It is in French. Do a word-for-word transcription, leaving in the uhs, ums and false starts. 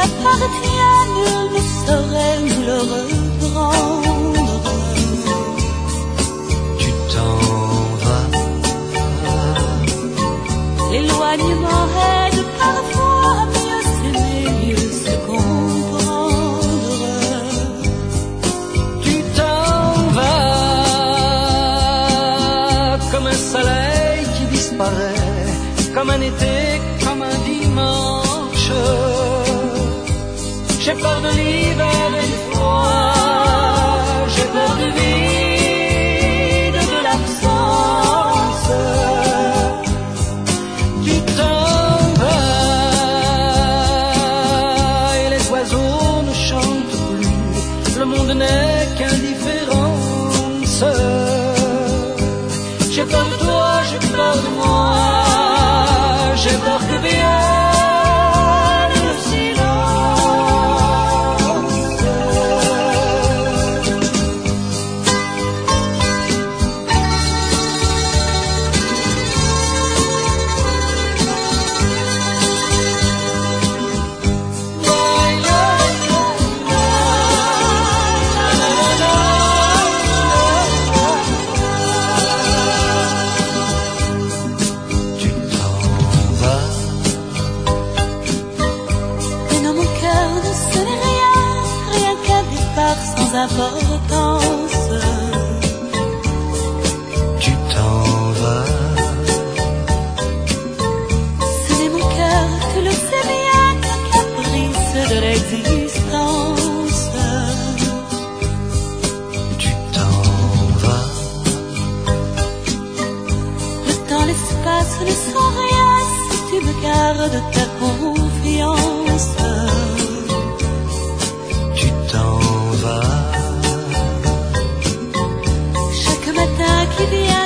appartient, nul ne saurait nous le reprendre. Tu t'en vas. L'éloignement aide parfois à mieux s'aimer, mieux se comprendre. Tu t'en vas comme un soleil qui disparaît, comme un été, comme un dimanche. J'ai peur de l'hiver et du froid, j'ai peur du vide, de l'absence. Tu t'en vas et les oiseaux ne chantent plus, le monde n'est qu'indifférence. J'ai peur de toi, j'ai peur de moi, j'ai peur que vienne le silence. Tu t'en vas. Mais dans mon cœur ne sonnait rien, rien qu'un départ sans importance. Tu t'en vas. Ce n'est mon cœur, tu le sais bien, qu'un caprice de l'existence. Tu t'en vas. Le temps, l'espace ne sont rien si tu me gardes ta confiance. Tu t'en vas. Chaque matin qui vient